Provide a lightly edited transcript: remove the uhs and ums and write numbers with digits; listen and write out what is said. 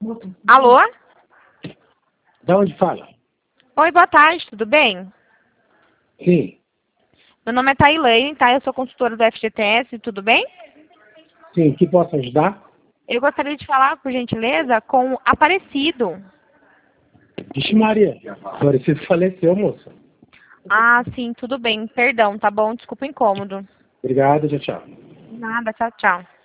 Alô? Da onde fala? Oi, boa tarde, tudo bem? Sim, Meu nome é Tailane, tá? Eu sou consultora do FGTS, tudo bem? sim, que posso ajudar? Eu gostaria de falar, por gentileza, com o Aparecido. Vixe Maria, Aparecido faleceu, moça. Ah, sim, tudo bem. Perdão, tá bom? Desculpa o incômodo. Obrigado, tchau, tchau. Nada, tchau, tchau.